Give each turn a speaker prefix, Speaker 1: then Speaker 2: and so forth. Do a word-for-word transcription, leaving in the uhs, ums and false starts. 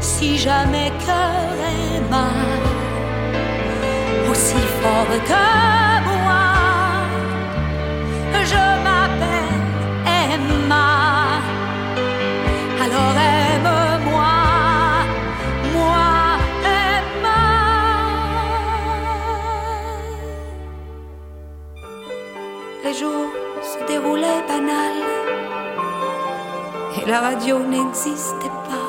Speaker 1: si jamais cœur aima aussi fort que moi. Je m'appelle Emma, alors aime-moi, moi Emma. Les jours se déroulaient banals et la radio n'existait pas.